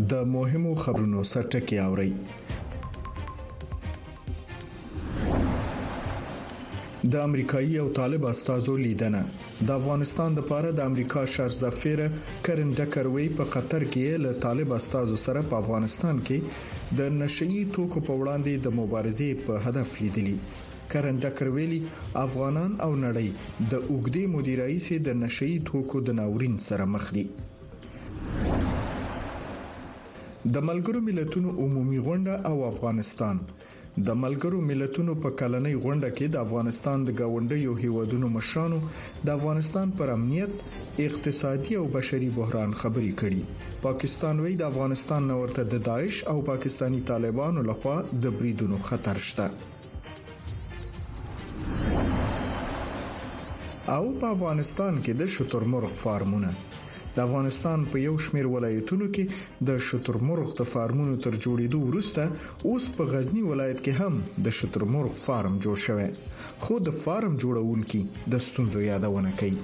د مهمو خبرونو سرټکی اوري. د امریکایي او طالب استازو لیدنه. د افغانستان د لپاره د امریکا شر ظفیر کرن ډکروي په قطر کې له طالب استازو سره په افغانستان کې د نشئی توکو په وړاندې د مبارزې په هدف لیدلی. کرن ډکروي افغانان او نړۍ د اوګدې مدیرای سي د نشئی توکو د ناورین سره مخ دي. د ملګرو ملتونو عمومي غونډه او افغانستان. د ملګرو ملتونو په کلنۍ غونډه کې د افغانستان د گاونډیو هیوادونو مشرانو د افغانستان پر امنیت، اقتصادي او بشري بحران خبرې کړي. پاکستان وایي د افغانستان نورته د داعش او پاکستانی طالبانو لخوا د بریدونو خطر شته. او په افغانستان کې د شترمرغ فارمونه. د افغانستان په یو شمېر ولایتونو کې د شترمرغ د فارمونو تر جوړېدو وروسته اوس په غزنی ولایت کې هم د شترمرغ فارم جوړ شوی، خو د فارم جوړونکي د ستونزو یادونه کوي.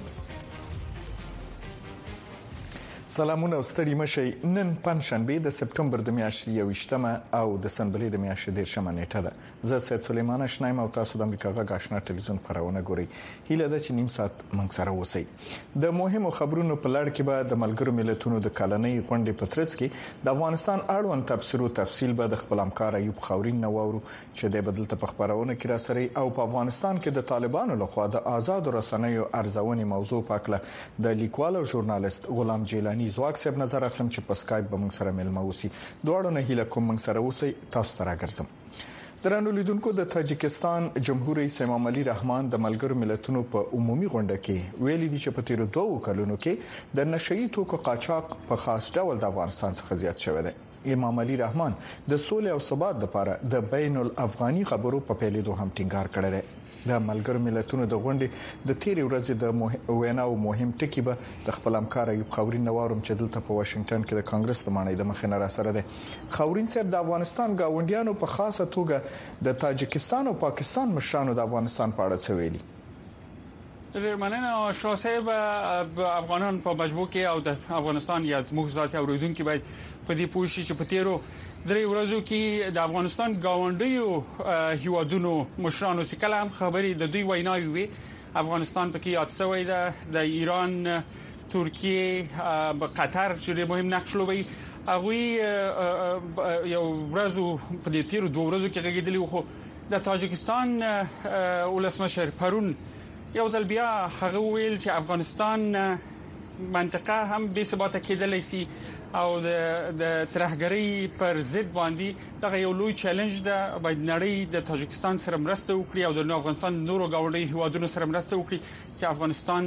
سلامونه او ستړي مشي. نن پنځشنبه د سپتمبر د میاشتې 21 او د سنبلې د میاشتې 13 نیټه ده. زه سید سلیمان آشنایم او تاسو د امریکا غږ آشنا ټلویزیون خبرونه ګورئ. هیله ده چې نیم ساعت موږ سره اوسئ. د مهمو خبرونو په لړ کې به د ملګرو ملتونو د کلنۍ غونډې په ترڅ کې د افغانستان اړوند تبصرو تفصیل به د خپل همکار ایوب خاورین نوورو چې د بدلته په خبرونه کې را سره او په افغانستان کې د طالبانو لخوا د آزاد رسنیو ارزونې موضوع پاکله د لیکوال او ژورنالیست غلام جیلانی زواک صاحب نظر اخلم چې په سکایپ به موږ سره ملمه اوسي. دوړو نه هیله کوم موږ سره اوسئ. تاسو ته راګرځم. درنو لیدونکو، د تاجکستان جمهور رئیس امام علي رحمان د ملګرو ملتونو په عمومي غونډه کې ویلي دي چې په تیر 2 کلونو کې د نشئی توکو قاچاق په خاص ډول د افغانستان څخه زیات شوی دی. امام علي رحمان د سولې او ثبات لپاره د بین الافغاني خبرو په پیلېدو هم ټینګار کړی دی. د ملګرو ملتونو د غونډې د تیر ورځې د ویناو مهم ټکی به د خپل همکار ایوب خاورین نوورم چې دلته په واشنگټن کې د کانګرس د مانۍ د مخې نه را سره دی. خاورین صاحب، د افغانستان گاونډیانو په خاصه توګه د تاجکستان او پاکستان مشرانو د افغانستان په اړه څه ویلي؟ ډېر مننه شاه صاحب. افغانان په مجموع کې او د افغانستان یا موږ ذاتي اوریدونکو باید په دې پوه شي چې په تیرو 3 ورځو کې د افغانستان گاونډیو هیوادونو مشرانو چې کله هم خبرې د دوی ویناوي وي، افغانستان پکې یاد شوی ده، د ایران، ترکیه، قطر چې مهم نقش لوبي. هغه یو ورځو په دې تیرو 2 ورځو کې غږیدلی خو د تاجکستان ولسمشر پرون یو ځل بیا هغه ویل چې افغانستان منطقه هم بې ثباته کېدلی شي او د ترهګری پر ضد باندې دا یو لوی چیلنج ده. باید نړۍ د تاجکستان سره مرسته وکړي او د افغانستان نورو گاونډي هیوادونو سره مرسته وکړي چې افغانستان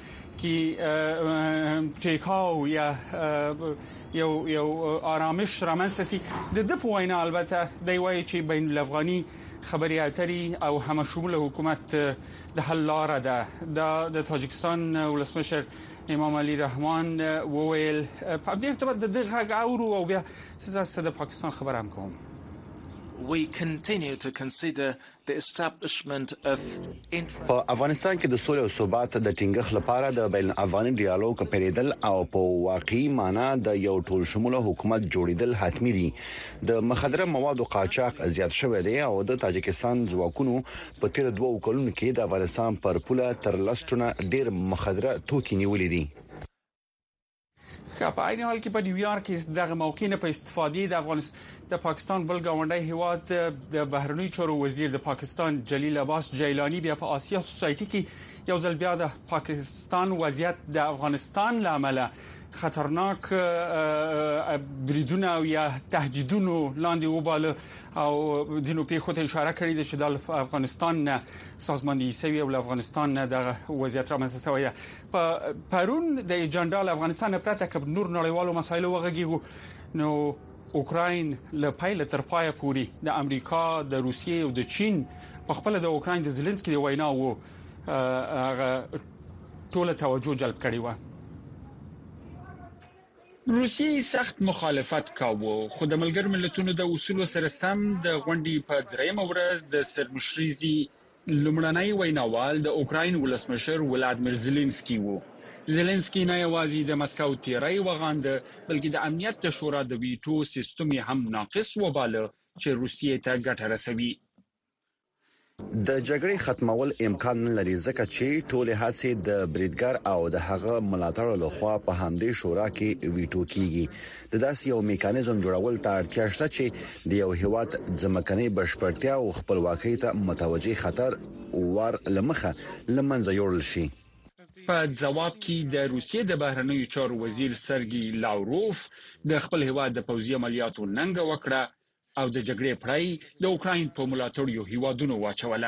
کې ټیکاو یا یو آرامش رامنځته شي. د په وینا البته دی وایي چې بین الافغاني خبري اترې او همشمول حکومت د حل لاره ده. د تاجکستان ولسمشر امام علي رحمان وویل په دې ارتباط د دغه اورو او بیا زه د پاکستان خبر هم کوم. We continue to consider the establishment of په افغانستان کې د سولې او ثبات د ټینګښت لپاره د بین الافغاني ډیالوګ پیریدل او په واقعي معنی د یو ټول شموله حکومت جوړیدل حتمی دي. د مخدره موادو قاچاق زیات شوی دی او د تاجکستان ځواکونو په تیر 2 کلونو کې د افغانستان پر پوله تر لسټونه ډیر مخدره توکي نیولې دي. په عین حال کې په نیویارک کې دغه موقع نه په استفادې د افغانستان د پاکستان بل گاونډي هیواد د بهرنی چارو وزیر د پاکستان جلیل عباس جیلانی بیا په آسیا سوسایټي کې یو ځل بیا د پاکستان وضعیت د افغانستان لامل خطرناک بریدونه یا تهدیدونو لاندې وباله او دینو په خوته اشاره کړې ده چې د افغانستان سازماندهي سوي او افغانستان د وضعیت را منځته شوی. په پرون د جنرال افغانستان پرته کب نور نړیوالو مسایلو وغږیږي نو اوکراین له پایله تر پایه پوري د امریکا، د روسیې او د چین په خپل د اوکراین د زيلنسکي د وینا وو ټول توجه جلب کړی و. روسیې سخت مخالفت کاوه خو د ملګرو ملتونو د اصولو سره سم د غونډې په درېمه ورځ د سرمشريزي لومړنۍ ویناوال د اوکراین ولسمشر ولادمیر زيلنسکي وو. زيلنسکي نه یوازې د مسکو تیری وغانده بلکې د امنیت شورا د ویټو سیستم هم ناقص وباله چې روسیې ته ګټه رسوي. د جګړې ختمول امکان نه لري ځکه چې ټول هڅې د بریدګر او د هغه ملاتړ لخوا په همدې شورا کې ویټو کیږي. د داسې یو میکانیزم جوړول ته اړتیا شته چې د یو هیواد ځمکني بشپړتیا او خپلواکۍ ته متوجي خطر ور لمخه لمنځه یوړل شي. په جواب کې د روسیې د بهرنیو چارو وزیر سرګي لاوروف د خپل هیواد د پوځي عملیاتو ننګه وکړه او د جګړې پړای د اوکراین په ملاتړ یو هیوادونو واچوله.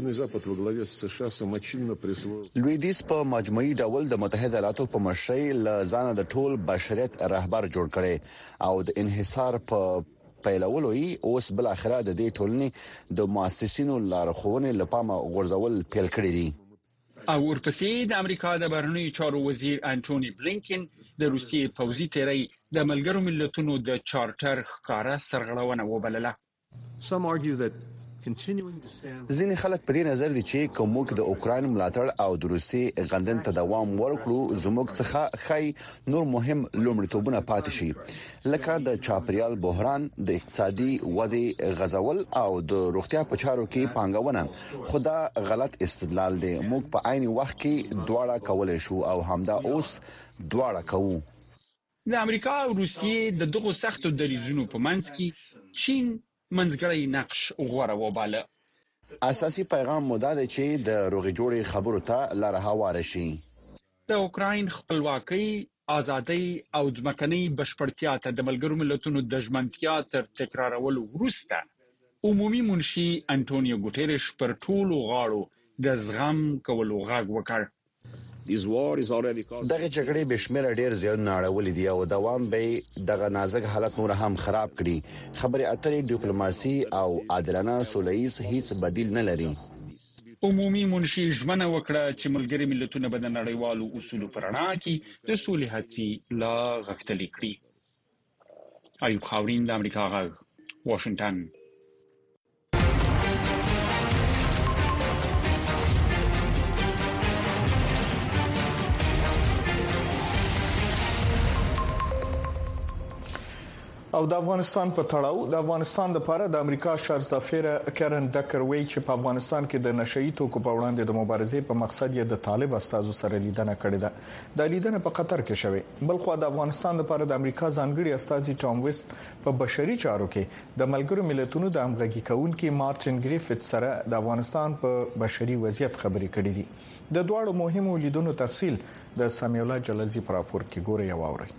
لویدیس په مجموعي ډول د متحده ایالاتو په مشرۍ لزانه د ټول بشریت رهبر جوړ کړي او د انحصار په پیلولو یې اوس بل اخره د دې ټولنې د مؤسسینو لارښوونې لپاره غورځول پیل کړی دي. او ورپسې د امریکا د بهرنیو چارو وزیر انټونی بلینکن د روسیې پوځي تیری د ملګرو ملتونو د چارټر ښکارا سرغړونه وبلله. ځینې خلک په دې نظر دي چې کومک د اوکراین ملاتړ او د روسي غندن ته دوام ورکړو زموږ څخه خای نور مهم لومړیتوبونه پاتې شي لکه د چاپریال بحران د اقتصادي ودې غزول او د روغتیا په چارو کې پانګونه. خدا غلط استدلال دی. موږ په عین وخت کې دواړه کولای شو او همدا اوس دواړه کوو. د امریکا او روسیې د دغو سختو دریځونو په منځ کې چین منځګړی نقش غوړه وباله. اساسي پیغام مودا دی چې د روغې جوړې خبرو ته لار هواره شي. د اوکراین خپلواکۍ، ازادۍ او ځمکنۍ بشپړتیا ته د ملګرو ملتونو د ژمنتیا تر تکرارولو وروسته عمومي منشي انټونیو ګوتيريش پر ټولو غاړو د زغم کولو غږ وکړ. دغه جګړې بشمیره ډیر زیات ناړولې دي او دوام به دغه نازک حالت نور هم خراب کړي. خبرې اترې ډیپلوماسي او عادلانه سولهییز هیڅ بدیل نه لري. عمومي منشي ژمنه وکړه چې ملګري ملتونه به د نړیوالو اصولو پر رڼا کې د سولې هڅې لا غښتلې کړي. ایوب خاورین د امریکا غږ واشنگټن. او د افغانستان په تړاو د افغانستان لپاره د امریکا شارزدافیره کارن ډکر وی چې په افغانستان کې د نشئی توکو په وړاندې د مبارزې په مقصد یې د طالب استازو سره لیدنه کړې ده. د لیدنه په قطر کې شوه. بلخو د افغانستان لپاره د امریکا ځانګړي استازي ټام ویست په بشري چارو کې د ملګرو ملتونو د همغږي کونکي مارټین ګریفټ سره د افغانستان په بشري وضعیت خبرې کړې دي. د دوه مهمو لیدونو تفصیل د سمیع الله جلالزی پر راپور کې ګوري او اوري.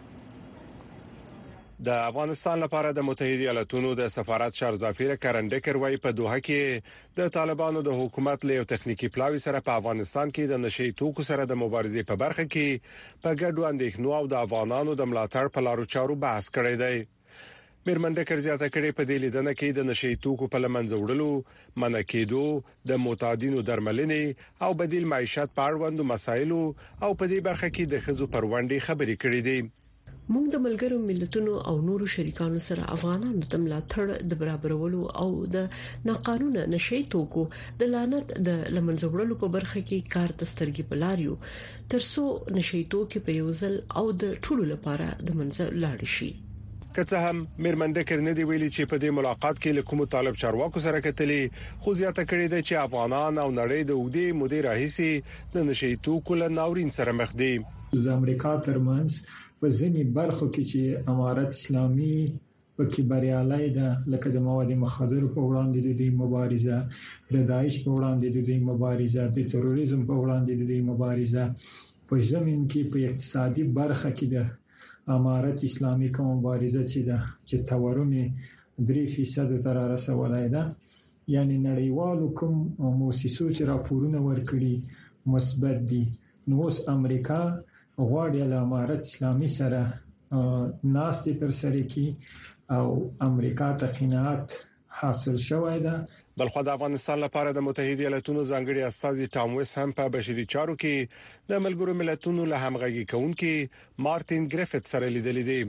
د افغانستان لپاره د متحده ایالاتونو د سفارت شارزدافیر کارن ډکر وای په دوحه کې د طالبانو د حکومت له تخنیکی پلاوی سره په افغانستان کې د نشئی توکو سره د مبارزې په برخه کې په ګډو اندېښنو او د افغانانو د ملاتړ په لارو چارو بحث کړی دی. میرمن ډکر زیاته کړې په دې لیدنه کې د نشئی توکو په لمنځه وړلو، منع کېدو، د معتادینو درملنې او بدیل معیشت په اړوندو مسایلو او په دې برخه کې د خزو پروندې خبرې کړې دي. موږ د ملګرو ملتونو او نورو شریکانو سره افغانانو ته ملاتړ د برابرولو او د ناقانونه نشئی توکو د لعنت د لمنځوړلو په برخه کې کار تسترګي بلاریو ترڅو نشئی توکي په یوزل او د ټولو لپاره د منځ لاړ شي. که څه هم میرمن ډکر نه دی ویلي چې په دې ملاقات کې له کوم طالب چارواکو سره کتلې، خو زیاته کړې ده چې افغانان او نړۍ د وګړي مدیر راهیسي د نشئی توکو له ناورین سره مخ دي. د امریکا ترمنځ په ځینې برخو کې چې امارت اسلامي پکې بریالي ده، لکه د مواد مخدر په وړاندې د دې مبارزه، د داعش په وړاندې د دې مبارزه، د تروریزم په وړاندې د دې مبارزه، په زمين کې په اقتصادي برخه کې د امارت اسلامي کوم مبارزه چې تورم 3% تر رسولای ده. یعنی نړیوالو کوم مؤسسو چې راپورونه ورکړي مثبت دي. نو اوس امریکا غواړي له امارت اسلامي سره ناستې تر سره کی او امریکا ته قناعت حاصل شوی ده. بلخو د افغانستان لپاره د متحده ایالاتونو ځانګړي استازي ټام ویست هم په بشري چارو کې د ملګرو ملتونو له همغږي کونکي مارټین ګریفټ سره لیدلې دي.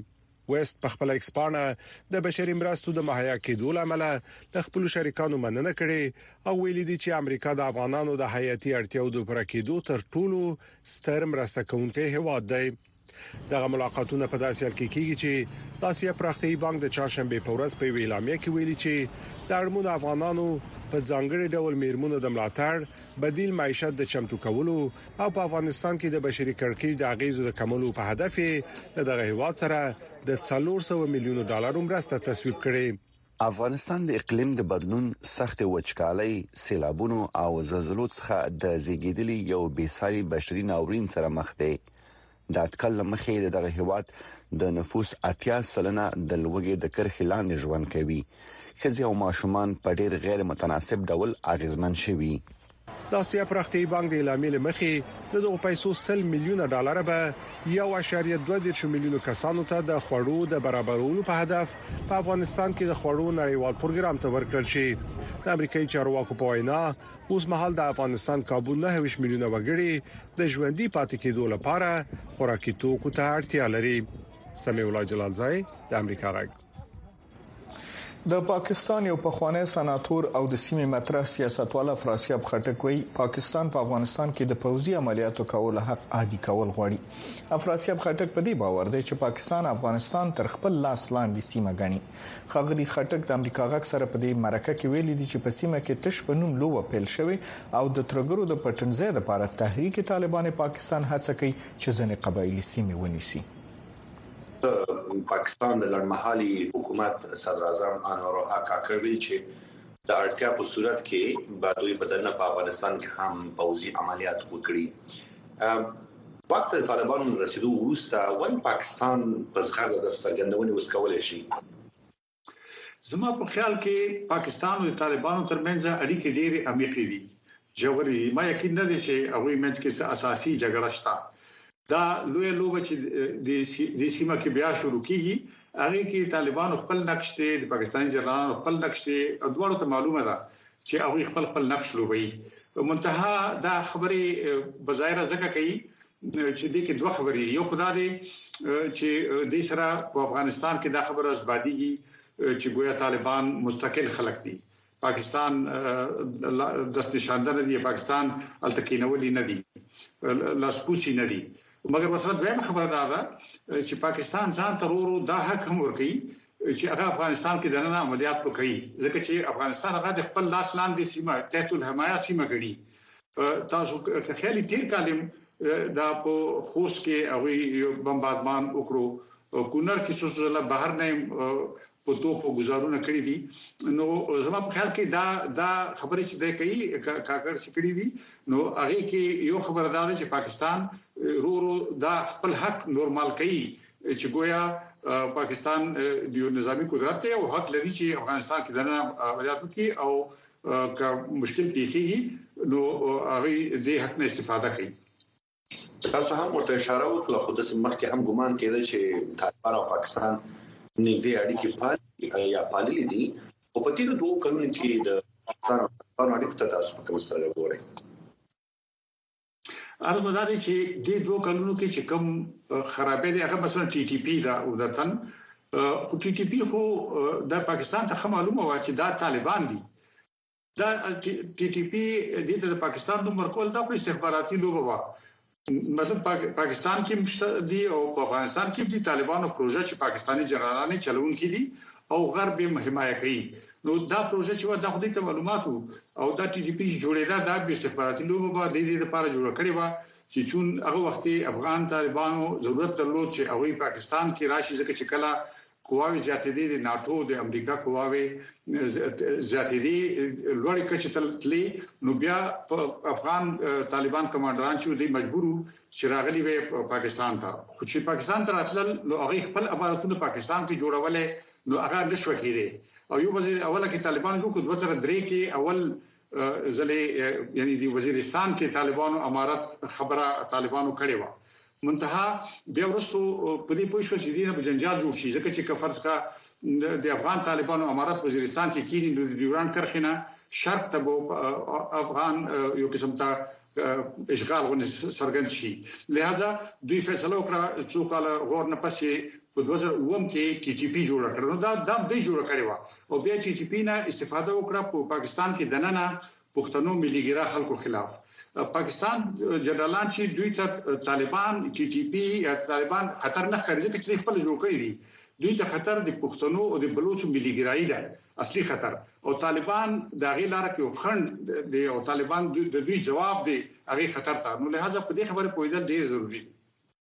وست په خپل ایکسپانه د بشري مرستو د مهیا کېدو لامل د خپل شریکانو مننه کړې او ویلي دي چې امریکا د افغانانو د حیاتي اړتیاو د پوره کېدو تر ټولو ستر مرسته کوونکی هیواد دی. دغه ملاقاتونه په داسې حال کې کیږي چې د اسیا پراختیایي بانک د چهارشنبه په ورځ په اعلامیه کې ویلي چې د اړمنو افغانانو په ځانګړي ډول میرمنو د ملاتړ، بدیل معیشت د چمتو کولو او په افغانستان کې د بشري کړکېچ د اغیزو د کمولو په هدف دغه هیواد سره د 400 میلیون ډالر مرسته تصویب کړې. افغانستان د اقلیم د بدلون، سخت وچکالۍ، سیلابونو او زلزلو څخه د زیږیدلي یو بېساري بشري ناورین سره مخ دی. د اټکل مخې دغه هیواد د نفوس 80% د لوګي د کرښې لاندې ژوند کوي. ښځې او ماشومان په ډېر غیر متناسب ډول اغیزمن شوي. د اسیا پراختیایي بانک د اعلامیې مخې دغه پیسو 100 میلیون ډالر به 1.2 میلیون کسانو ته د خوړو د برابرولو په هدف په افغانستان کې د خوړو نړیوال پروګرام ته ورکړل شي. د امریکایي چارواکو په وینا اوس مهال د افغانستان کابو 9 میلیونه وګړي د ژوندۍ پاتې کېدو لپاره خوراکي توکو ته اړتیا لري. سمیع الله جلالزای د امریکا غږ. د پاکستان یو پخوانی سناتور او د سیمې مطرح سیاستوال افراسیاب خټک وایي پاکستان په افغانستان کې د پوځي عملیاتو کولو حق عادي کول غواړي. افراسیاب خټک په دې باور دی چې پاکستان افغانستان تر خپل لاس لاندې سیمه ګڼي. ښاغلي خټک د امریکا غږ سره په دې مرکه کې ویلي دي چې په سیمه کې تش په نوم لوبه پیل شوې او د ترګرو د پټنځای لپاره تحریک طالبان پاکستان هڅه کوي چې ځینې قبایلی سیمې ونیسي. پاکستان د لړمحالي حکومت صدر اعظم انور الحق کاکړ ویل چې د اړتیا په صورت کې به دوی بدلنه په افغانستان کې هم پوځي عملیات وکړي. وخت طالبان رسیدو وروسته ول پاکستان په ځخر د سترګندونې وسکول شي. زما په خیال کې پاکستان او طالبانو ترمنځ اړیکې ډېرې عمیقې دي. جوړې ما یقین نه دي چې هغه منځ کې څه اساسي جګړه شته. دا لوی لوبه چې د سیمه کې بیا شروع کیږي هغه کې طالبان خپل نقش ته د پاکستان جنرالانو خپل نقش ته ادوارو ته معلومه ده چې هغه خپل نقش لوبي. منتها دا خبره بظاهر ځکه کوي چې د کې دوه خبرې یو خدای دی چې د سره په افغانستان کې دا خبره ازباديږي چې ګویا طالبان مستقل خلک دي. پاکستان د نشاندنه دی، پاکستان التکینولي نه دي، لاسپوسی نه دي. مګر وسره دویمه خبره ده چې پاکستان ځان ته ورو دا حق هم ورکړي چې هغه افغانستان کې د نن عملیات وکړي ځکه چې افغانستان هغه د خپل لاس لاندې سیمه تحت الحمایه سیمه ګڼي. تاسو خیالي تیر کالم دا په خوست کې هغه بمباردمان وکړو، کونړ کې څه بهر نه په توپو گزارونه کړی دي. نو زما په خیال کې دا خبرې چې د کوي کاکړ چې کړی دي نو هغه کې یو خبره ده چې پاکستان رو دا خپل حق نورمال کوي چې گویا پاکستان د نظامی قدرت او حق لري چې افغانستان کې دنه عملیات وکړي او که مشکل پیښیږي نو هغه د حق نه استفاده کوي. تاسو هم ورته اشاره وکړه خو د سیمه کې هم ګمان کېده چې طالبان او پاکستان نږدې اړیکې یا پاللې دي او په تیرو دوه کلونو کې د پاکستان اړیکو ته تاسو په کوم سره ګورئ؟ ارزو دا چې د دوه کلونو کې چې کوم خرابې دي هغه مثلا ټي ټي پی دا او دتن خو ټي ټي پی خو د پاکستان ته معلومه و چې دا طالبان دي. دا ټي ټي پی د پاکستان نوم ورکول دا په استخباراتي لوبه و. مثلا پاکستان کې مشته دي او په افغانستان کې د طالبانو پروژه چې پاکستاني جنرالان چلون کړي دي او غرب یې حمایت کوي. نو دا پروژه چې دا خو د معلوماتو او دا ټي ټي پی جوړېدا د استخباراتي لوبه د دې لپاره جوړ کړي و چې چون هغه وخت افغان طالبانو ضرورت درلود چې هغه پاکستان کې راشي ځکه چې کله قواوی زیاتې دي د ناتو د امریکا قواوی زیاتې دي لوړ کچې تللې نو بیا افغان طالبان کمانډران چې دوی مجبور چې راغلي وي پاکستان ته. خو چې پاکستان ته راتلل نو هغه خپل اماراتونه پاکستان کې جوړولې نو هغه نشو کېده او یو وزیر اوله کې طالبان جو کو 2003 کې اول ځلې یعنی دی وزیرستان کې طالبانو امارت خبره طالبانو کړې و. منتها بیا ورستو په دې پوښښ چې دینه په جنجال جوړ شي ځکه چې کفرض کا د افغان طالبانو امارت وزیرستان کې کینی د ډیوران کرخنه شرق ته افغان یو قسم ته اشغال ونه سرګن شي. لہذا دوی فیصله وکړه څو کال غور نه پسې په 2009 کې ټي ټي پی جوړ کړ. نو دا د دې جوړ کړی و او بیا ټي ټي پی نه استفاده وکړه په پاکستان کې دننه پښتنو مليګرا خلکو خلاف. پاکستان جنرالان چې دوی ته طالبان ټي ټي پی یا طالبان خطر نه ښکاري چې خپل جوړ کړی دي. دوی ته خطر د پښتنو او د بلوچو مليګرایي ده اصلي خطر او طالبان د غي لار کې وخند دي او طالبان د دوی جواب دی هغه خطر ته. نو لہذا په دې خبره پوهیدل ډیر ضروری دي.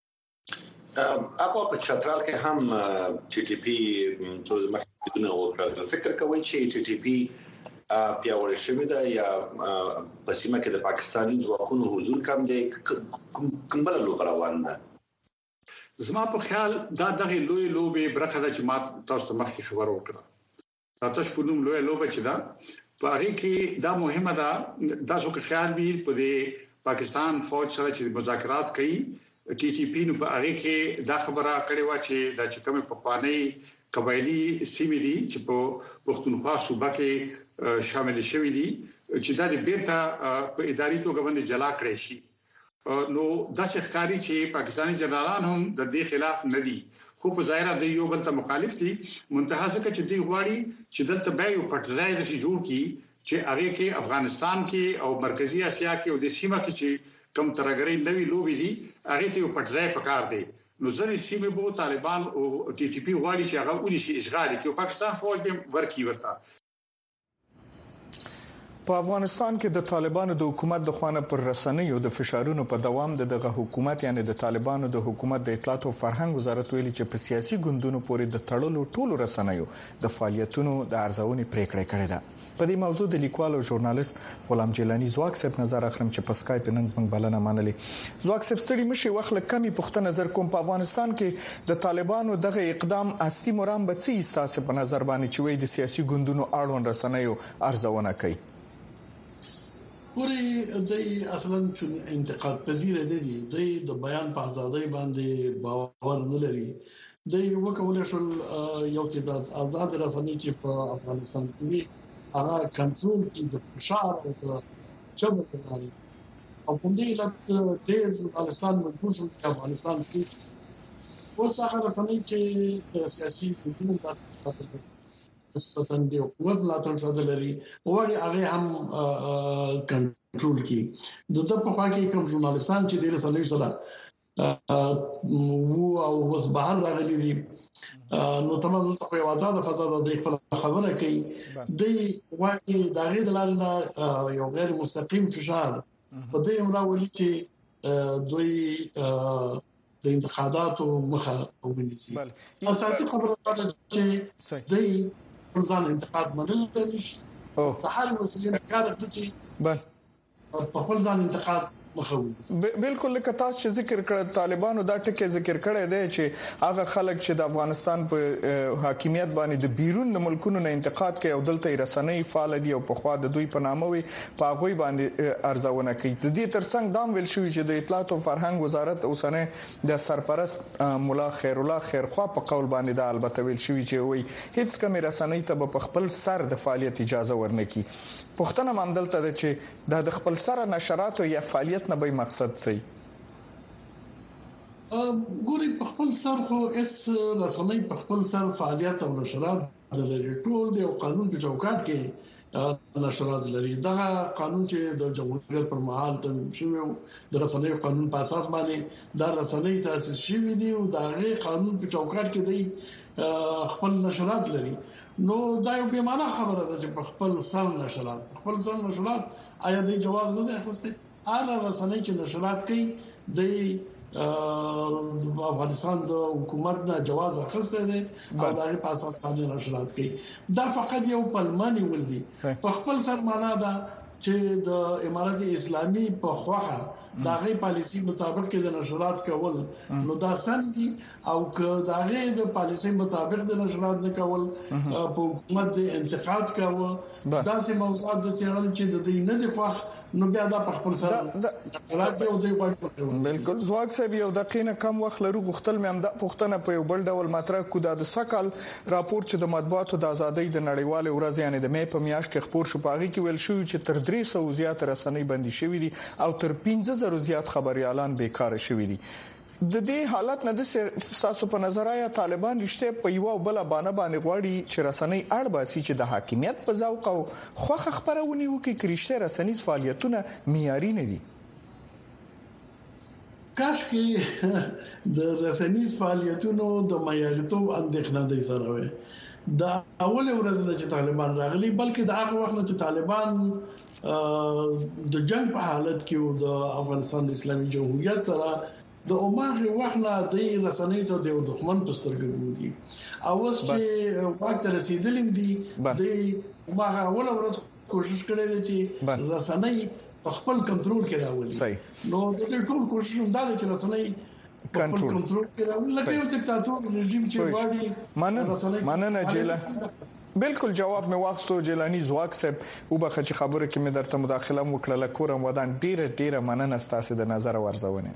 اپا په چترال کې هم ټي ټي پی څو مخکې وکړل. فکر کوي چې ټي ټي پی پیاوړی شوی ده یا په سیمه کې د پاکستاني ځواکونو حضور کم دی کوم بل لور روان ده؟ زما په خیال دا دغه لوی لوبه برخه ده چې ما تاسو ته مخکې خبر ورکړه. تاسو په نوم لوی لوبه چې دا په هغه کې دا مهمه ده دا څه خیال وی په پاکستان فوج سره چې مذاکرات کوي ټي ټي پی نو په هغه کې دا خبره کړې و چې دا چې کومه په خواني قبایلی سیمې دي چې په پښتونخوا صوبه کې شامل شوي دي چې دا د بیرته په اداري توګه باندې جلا کړی شي. نو دا ښکاری چې پاکستاني جنرالان هم د دې خلاف نه دي خو په ظاهره د یو بل ته مخالف دي. منتها ځکه چې دوی غواړي چې دلته به یو پټ ځای د شي جوړ کی چې هغه کې افغانستان کې او مرکزی اسیا کې او د سیمه کې چې کم ترګری نوی لوبي دي هغه ته یو پټ ځای پکار دی. نو ځنې سیمه بو طالبان او ټي ټي پی غواړي چې هغه ونی شي اشغال کوي او پاکستان فوج به ورکی ورته. په افغانستان کې د طالبانو د حکومت د خوانه پر رسنیو د فشارونو په دوام دغه حکومت یعنی د طالبانو د حکومت د اطلاعات او فرهنګ وزارت ویلي چې په سیاسي ګوندونو پورې د تړلو ټولو رسنیو د فعالیتونو د ارزونې پریکړه کړې ده. په دې موضوع د لیکوال او ژورنالیست غلام جیلانی زواک صاحب نظر اخلم چې په سکایپ نن زموږ بلنه منلې. زواک صاحب ستړي مشي وخت لکمي پخته نظر کوم په افغانستان کې د طالبانو دغه اقدام اصلي مرام به څه تاسو په نظر باندې چې وایي د سیاسي ګوندونو اړوند رسنیو ارزونه کوي؟ پوری د اصلا چې انتقاد پذیر نه دي د بیان په ازادۍ باندې باور نه لري. د یو کول شو یو کې د آزاد رسنۍ چې په افغانستان کې هغه کنټرول کې د فشار او د چبر لري او په دې لټ د افغانستان مجبور شو چې افغانستان کې اوس هغه رسنۍ چې سیاسي حکومت نسبتاً د حکومت ملاتړ لري وړي هغه هم کنټرول کی د په خوا کې کوم ژورنالیستان چې د رسنیو سره وو او وس بهر راغلي دي نو تمام څه په آزاد فضا د خپل خبره کوي د واقعي دغه د لارې یو غیر مستقیم فشار په دې امراولي چې دوی د انتخاباتو مخه وګڼي. اساسي خبره ده چې دوی ځان انتقاد منل نشي او د هر مسلمان کار کوي په خپل ځان انتقاد بالکل لکه تاسو چې ذکر کړ طالبانو دا ټکی ذکر کړی دی چې هغه خلک چې د افغانستان په حاکمیت باندې د بیرون د ملکونو نه انتقاد کوي او دلته رسنۍ فعال دي او په خوا د دوی په نامه وي په هغه باندې ارزونه کوي. د دې ترڅنګ دام ویل شوی چې د اطلاعات او فرهنګ وزارت اوسنه د سرپرست مولا خیر الله خیرخوا په قول باندې دا البته ویل شوی چې وایي هیڅ کوم رسنۍ ته په خپل سر د فعالیت اجازه ورنکي. پښتنه مندلته ده چې د خپل سره نشرات او یا فعالیت نه به مقصد سي ګوري په خپل سر خو اس رسنۍ په خپل سر فعالیت او نشرات د ټول د قانون په چوکاټ کې نشرات لري. دا قانون چې د جمهوریت پر مهال تصویب شوی د رسنۍ قانون په اساس باندې دا رسنۍ تاسیس شوی دی او دا غي قانون په چوکاټ کې دی خپل نشرات لري. نو دا یو به معنا خبره ده چې په خپل سر نشرات آیا د جواز نه ده اخسته اعلی رسنۍ چې نشرات کوي د افغانستان د حکومت نه جواز اخسته دي او د په اساس باندې نشرات کوي. دا فقط یو پلمانی ولدي په خپل سر معنا ده چې د امارات اسلامي په خواخه دا غي پالیسي مطابق کې د نشرات کول نو دا سم دي او که دا غي د پالیسي مطابق د نشرات نه کول په حکومت د انتقاد کاوه دا سه موضوعات د چیرل چې د دې نه دی خوښ نو بیا دا په خپل سره راځي او دوی غواړي. بالکل زواک صاحب یو دقیقه کم وخت لرو غختل مې هم د پښتنه په یو بل ډول مطرح کو د سکل راپور چې د مطبوعاتو د ازادۍ د نړیوال ورځ یعنی د مې په میاشت کې خبر شو پاغي کې ویل شو چې تر 300 زیات رسنۍ بندي شوې دي او تر 15000 زیات خبريالان بیکاره شوي دي. د دې حالت نه د ساسو په نظر آیا طالبان رښتیا په یو بل باندې غواړي چې رسنۍ اړباسي چې د حاکمیت په ذوق او خوخه خبرونه وکړي چې رښتیا رسنیز فعالیتونه معیاري نه دي؟ کاش کې د رسنیز فعالیتونو د معیارتوب اندېښنه د سره وي. د اول ورځ نه چې طالبان راغلي بلکې د هغه وخت نه چې طالبان د جنگ په حالت کې او د افغانستان د اسلامي جمهوریت سره د عمر وخت نه د رسنۍ ته د دښمن په سترګه ګوري او اوس چې وخت رسیدلیم دي د ما اول ورځ کوشش کړی دی چې رسنۍ په خپل کنټرول کې راولي. نو د دې ټول کوشش دا دی چې رسنۍ په خپل کنټرول کې راولي لکه یو دیکتاتور رژیم چې غواړي مننه جیله بالکل جواب مې واخستو جیلانی زواک صاحب او بخښه چې خبره کې مې درته مداخله وکړه کورم ودان ډیره مننه ستاسو د نظر ورزونه.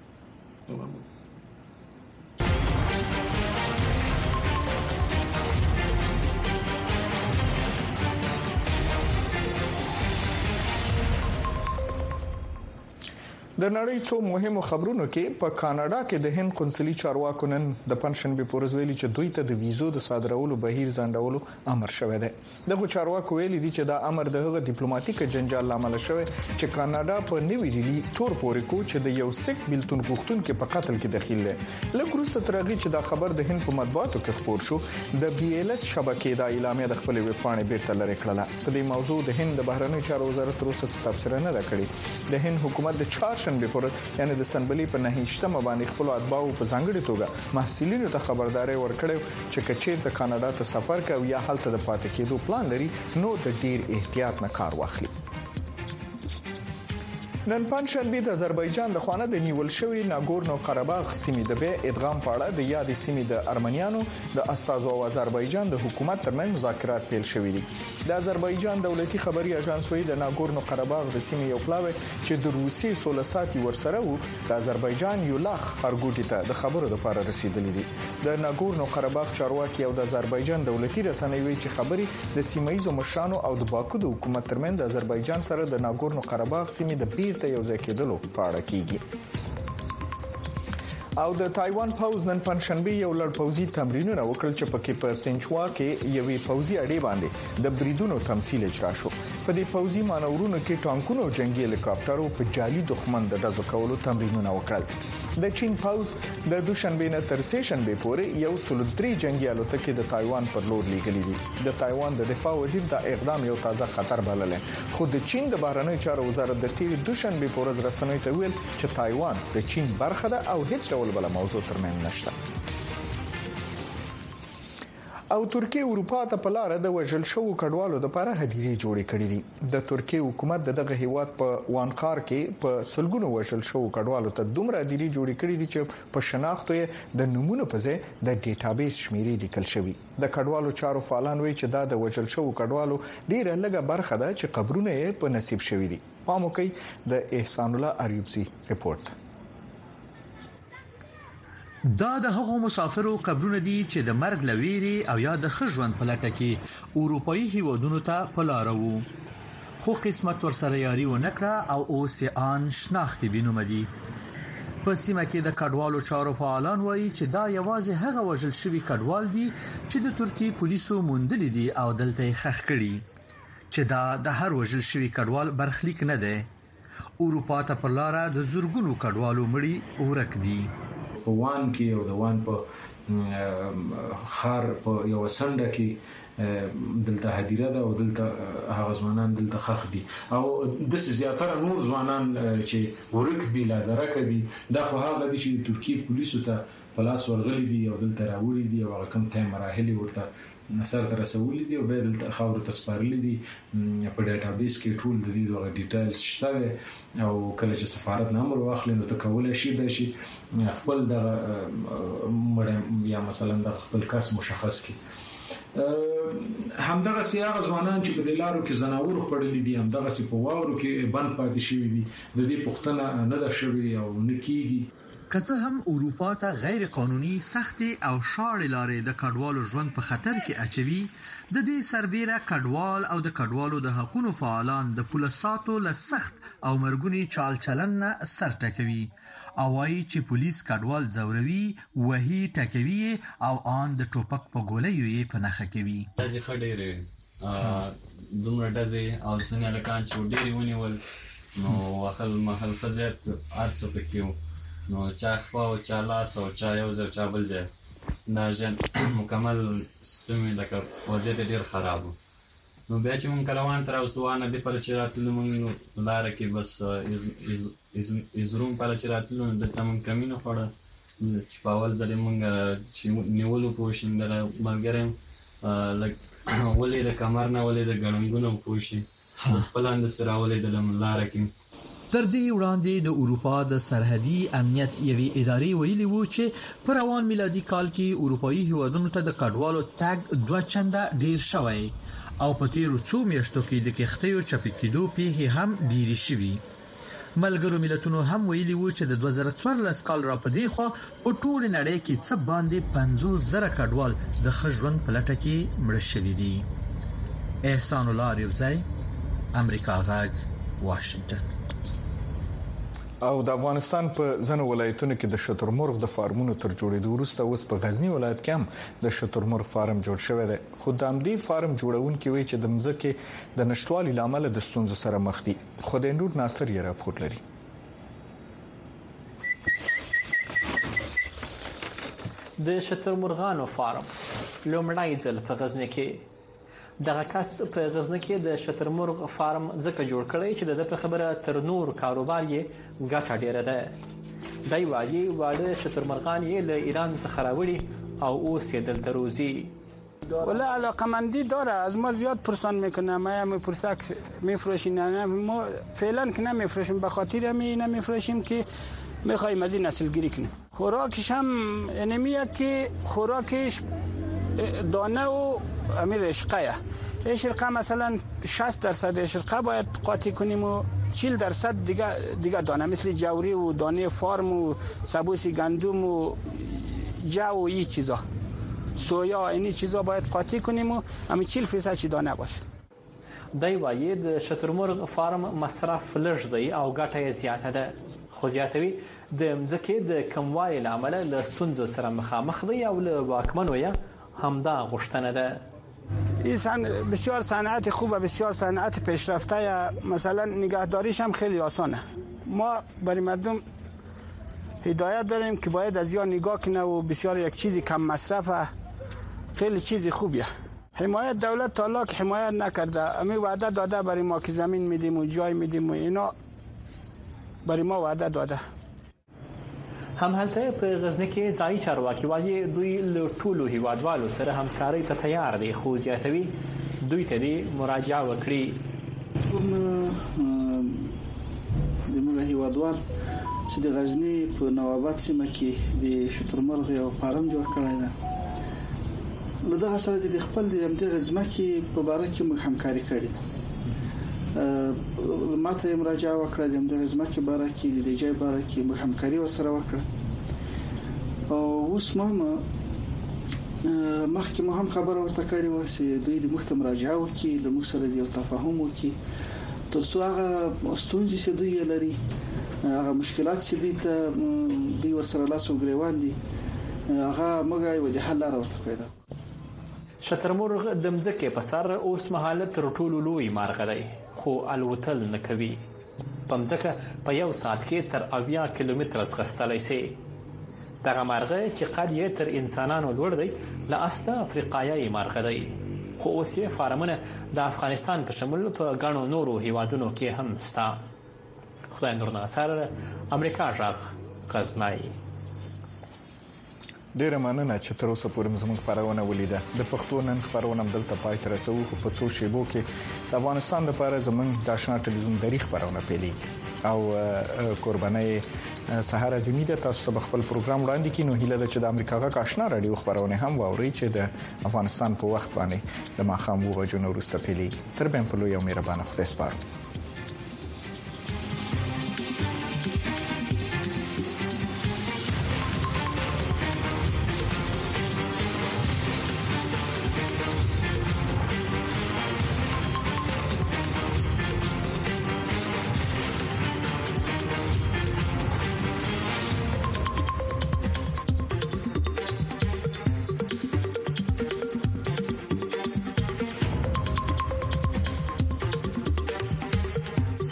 د نړۍ څو مهمو خبرونو کې په کاناډا کې د هند قونسلي چارواکو نن د پنځشنبه په ورځ ویلي چې دوی ته د ویزو د صادرولو بهیر ځنډولو امر شوی دی. دغه چارواکو ویلي دي چې دا امر د هغه ډیپلوماټیک جنجال لامل شوی چې کاناډا په نوې ډیلی تور پورې کو چې د یو سیک بلتون غوښتونکو په قتل کې دخیل دی. لکه روسه ترغی چې دا خبر د هند په مطبوعاتو کې خبر شو د بي ال اس شبکې د اعلامیه د خپل ویب پاڼې بیرته لری کړله. په دې موضوع د هند د بهرنیو چارو وزارت روسه تبصره نه کړې. د هند حکومت د چهارشنبه پر یعنی د سنبلې په 9 باندې خپل اتباعو په ځانګړي توګه محصلینو ته خبرداري ورکړې چې کچې د کاناډا ته سفر کوي یا هلته د پاتې کېدو پلان لري نو د ډیر احتیاط نه کار واخلي. نن پنځشنبه د آذربایجان د خوانه د نیول شوی ناګورنو قرهباغ سیمې د به ادغام پاړه د یادې سیمې د ارمنیانو د استازو او آذربایجان د حکومت ترمن مذاکرات پیل شوې دي. د آذربایجان دولتي خبري اژانس وایي د ناګورنو قرهباغ د سیمې یو پلاوی چې د روسي 16 ساعتي ورسره وو د آذربایجان یولاخ خرګوټی ته د خبرو لپاره رسیدلې دي. د ناګورنو قرهباغ چارواکي او د آذربایجان دولتي رسنۍ وایي چې خبري د سیمایي مشرانو او د باکو د حکومت ترمن د آذربایجان سره د ناګورنو قرهباغ سیمې د ته یو ځای کېدلو په اړه کیږي. او د تایوان پوز نن پنځشنبه یو لړ پوزي تمرینونه وکړل چې پکې په سنچوا کې یوې پوزي اډې باندې د بریدونو تمثيل اجرا شو. په دې پوزي مانورونو کې ټانکونو او جنگي هلیکاپټرو په جالي دښمن د ډزو کولو تمرینونه وکړل. د چین پوز د دوشنبه نه تر سهشنبه پورې یو سلودري جنگي الوتکې د تایوان پر لور لیږلې دي. د تایوان د دفاع وزیر دا اقدام یو تازه خطر بلل. خو د چین د بهرنیو چارو وزارت د تیر دوشنبه په ورځ رسنیو ته ویل چې تایوان د چین برخه ده او هیڅ ډول بل موضوع ترمن نشته. او ترکیه اروپا ته په لار د وژل شو کډوالو د لپاره هدیرې جوړې کړې دي. د ترکیه حکومت دغه هیواد په وانقار کې په سلګونو وژل شو کډوالو ته دومره هدیرې جوړې کړې دي چې په شناختو د نمونه په ځای د ډیټابیس شمیرې لیکل شوی. د کډوالو چارو فعالان وایي چې دا د وژل شو کډوالو ډیره لږه برخه ده چې قبرونه یې په نصیب شوی دي. پام وکړئ د احسان الله اریوبزي رپورت. دا د هغو مسافرو قبرونه دي چې د مرګ لويري او یا د خژوند په لټه کې اروپאי هیوادونو ته په لار وو. خو قسمت ورسره یاري و نکړه او اوس ان شناخت بینوم دي. په سیمه کې د کډوالو چارو فعالان وایي چې دا یوازې هغه وژل شوی کډوال دي چې د ترکیه پولیسو موندل دي او دلته خخ کړي چې دا د هر وژل شوی کډوال برخلیک نه دی. اروپا ته پر لار د زورګونو کډوالو مړي ورک دي. په وان کې او د وان په خار په یو سنډه کې دلته هدیره ده او دلته هغه ځوانان دلته خخ دي او د زیاتره نور ځوانان چې ورک دي لا درکه دي دا خو هغه دي چې ترکیه پولیسو ته پلاس ورغلي دي او دلته راوړي دي او کوم ټایم مراحل ورته نصر تر رسولي دي او به دلته خاور تسپارلي دي په ډیټابیس کې ټول د دې د ډیټیلز شته او کله چې سفارت نامر واخلي نو ته کولای شي د شي خپل د یا مثلا د خپل کس مشخص کی همدغه سیاغ ځوانان چې په دلارو کې زناور خړلې دي همدغه سی په واورو کې بند پاتې شوی دي د دې پښتنه نه ده شوی او نکېږي. کته هم اروپا ته غیر قانوني سخت او شاړې لارې د کډوالو ژوند په خطر کې اچوي. د دې سربېره کډوال او د کډوالو د حقوقو فعالان د پولیساتو له سخت او مرګونی چال چلن نه سر ټکوي او وايي چې پولیس کډوال زوروي وهي ټکوي او ان د ټوپک په ګولېو یې پنهخه کوي. ځکه خډېره دومره ډزې او څنګه لکان چې ډېری ونیول نو واخل محل فزت ارڅ پکيو نو چا خو چا لاس او چا یو ځل چا بل ځای دا جن مکمل سیستم لکه وضعیت ډېر خراب نو بیا چې مونږ کاروان تر اوسوانه د پر چراتلو مونږ لار کې بس ازروم پر چراتلو د تمام کمینو خړه چې پاول ځلې مونږ چې نیولو پوښین د ملګرم لکه ولې د کمر نه ولې د ګړنګونو پوښي خپل اند سره ولې د لار کې تر دې وړاندې د اروپا د سرحدي امنیت یوې ادارې ویلي وو چې پر روان میلادي کال کې اروپאי هیوادونو ته د کډوالو تګ 2 چنده ډیر شوی او په تیرو څو میاشتو کې د کښتیو چپی کېدو پیښې هم ډیرې شوې. ملګرو ملتونو هم ویلي وو چې د 2014 کال را پدې خو په ټول نړۍ کې څه باندې 50,000 کډوال د خژوند په لټه کې مړ شوي دي. احسان الله ریوزی، امریکا غږ، واشنگټن. او د افغانستان په ځینو ولایتونو کې د شترمرغ د فارمونو تر جوړېدو وروسته اوس په غزنی ولایت کې هم د شترمرغ فارم جوړ شوی دی. خو د همدې فارم جوړونکي وایي چې د مځکې د نشټوالي لامل د ستونزو سره مخ دي. خدای نور ناصر یې راپور لري. د شترمرغانو فارم لومړی ځل په غزنی کې دغه کس په غزنی کې د شترمرغ فارم ځکه جوړ کړی چې د په خبره تر نور کاروبار یې ګټه ډیره ده. دای وايي واړه شترمرغان یې له ایران څخه راوړي او اوس یې دلته روزي. ولی علاقمندی داره از ما زیاد پرسان میکنه ما میپرسه میفروشین نه ما فعلا که نمیفروشیم به خاطر همین نمیفروشیم که میخوایم از این نسل گیری کنیم. خوراکش هم انمیه که خوراکش دانه و امیر اشقه اشقه مثلا 60% اشقه باید قاطی کنیم و 40% دیگه دانه مثل جوری و دانه فارم و سبوسی گندم و جو و این چیزا سویا اینی چیزا باید قاطی کنیم و همین 40% چی دانه باشه. دای وايي د شترمرغ فارم مصرف لږ دی او ګټه یې زیاته ده. خو زیاتوي د مځکې د کموالي لامل له ستونزو سره مخامخ دی او له واکمنو یې همدا غوښتنه ده. این بسیار صنعت خوبه، بسیار صنعت پیشرفته، مثلا نگهداریش هم خیلی آسانه. ما برای مردم هدایت داریم که باید از یا نگاه کنه و بسیار یک چیزی کم مصرفه، خیلی چیزی خوبیه. حمایت دولت تا حالا که حمایت نکرده، امی وعده داده برای ما که زمین میدیم و جای میدیم و اینا برای ما وعده داده. هم هلته په غزنی کې ځای چارواکي وايي دوی له ټولو هیوادوالو سره همکاري ته تیار دي. خو زیاتوي دوی ته دي مراجعه وکړي. د موږ هیوادوال چې د غزنی په نوابت سیمه کې د شترمرغ یو فارم جوړ کړی دی. له دغه سره د خپل د ځمکې په اړه کې موږ همکاري کړې ده. ماته مراجعه وکړه د ځمکې په اړه کې د ځای په اړه کې موږ همکاري ورسره وکړه. او اوس مخکې مو هم خبره ورته کړې و چې دوی د مخته مراجعه وکړي، له موږ سره د تفاهم وکړي ترڅو هغه ستونزې چې دوی لري، هغه مشکلات چې دوی ورسره لاس او ګریوان دي، هغه موږ یو د حل لاره ورته پیدا. شترمرغ د مځکې په سر اوس مهاله تر ټولو لوی مارغه دی، خو الوتل نه کوي. په مځکه په یو ساعت کې تر 80 کیلومتره ځغستلی شي. دغه مارغه چې قد یې تر انسانانو لوړ دی، له اصله افریقایي مارغه دی. خو اوس یې فارمونه د افغانستان په شمول په ګڼو نورو هیوادونو کې هم شته. خدای نور ناصر، امریکا غږ، غزنی. ډیره مننه چې تر اوسه پورې زموږ خبرونه ولیده. د پښتو نن خبرونه دلته پای ته رسوو. خو په څو شیبو کې د افغانستان لپاره زموږ د آشنا ټلویزیون دری خبرونه پیلېږي او قرباني سحر اعظمي ده. تاسو به خپل پروګرام وړاندې کینو. هیله ده چې د امریکا غږ آشنا رادیو خبرونه هم واوري چې د افغانستان په وخت باندې د ماښام 2 بجو وروسته پیلېږي. تر بیا په لوی او مهربانه خدای سپارم.